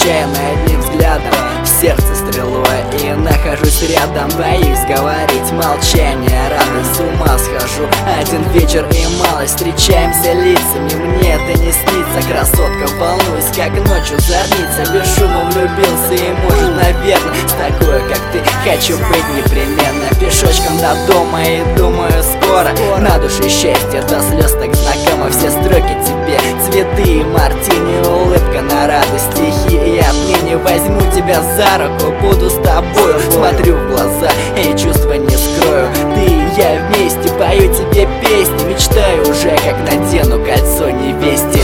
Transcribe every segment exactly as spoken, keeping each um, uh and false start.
случайно одним взглядом в сердце стрелой, и нахожусь рядом. Боюсь говорить, молчание, радость, с ума схожу. Один вечер и малость, встречаемся лицами, мне это не снится. Красотка, волнуюсь, как ночью зорница, без шума влюбился, и может, наверное, с такой, как ты, хочу быть непременно. Пешочком до дома, и думаю, скоро на душе счастье до слез так знакомо. Все строки тебе, цветы и мартини, улыбка на радость, стихи и отныне возьму тебя за руку, буду с тобою, смотрю в глаза и чувства не скрою. Ты и я вместе, пою тебе песни, мечтаю уже, как надену кольцо невесте.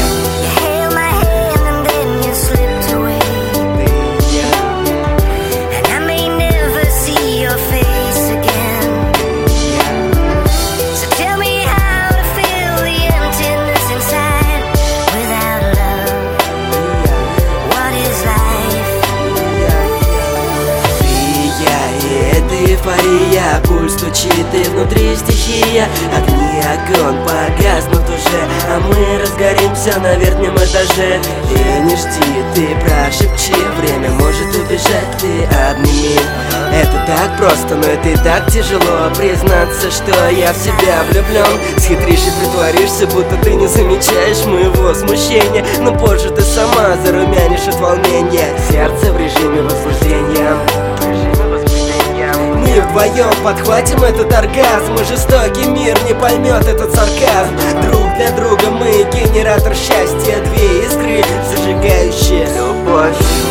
Эйфория, пульс стучит, и внутри стихия. Огни, огонь погаснут уже, а мы разгоримся на верхнем этаже. И не жди, ты прошепчи, время может убежать, ты обними. Это так просто, но это и так тяжело признаться, что я в себя влюблен. Схитришь и притворишься, будто ты не замечаешь моего смущения, но позже ты сама зарумянишь от волнения. Сердце в режиме возбуждения. Мы вдвоем подхватим этот оргазм, и жестокий мир не поймет этот сарказм. Друг для друга мы генератор счастья, две искры, зажигающие любовь.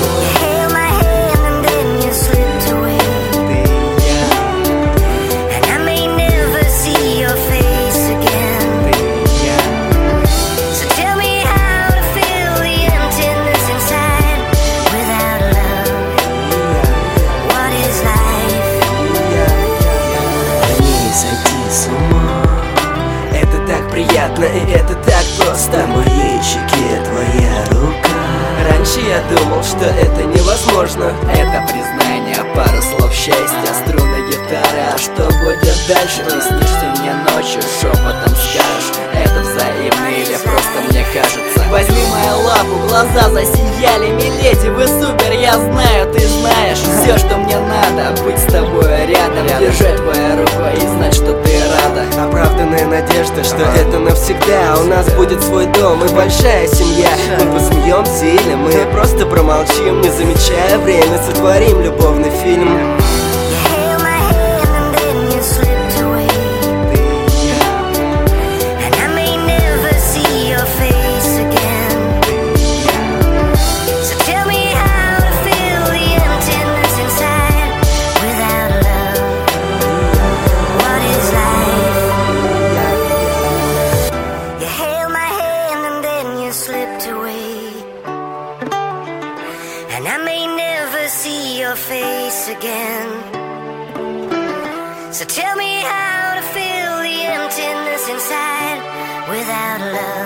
Приятно, и это так просто. На моей щеке твоя рука. Раньше я думал, что это невозможно. Это признание, пара слов счастья, струны гитары. А что будет дальше? Ты снишься мне ночью, шепотом скажешь. Это взаимно или просто мне кажется? Возьми мою лапу, глаза засияли. Миледи, вы супер, я знаю, ты знаешь. Все, что мне надо, быть с тобой рядом, держать твою руку и знать, что ты рада. Оправданная надежда, что это навсегда. У нас будет свой дом и большая семья. Мы посмеемся или мы просто промолчим, не замечая время, сотворим любовный фильм. And I may never see your face again. So tell me how to fill the emptiness inside without love.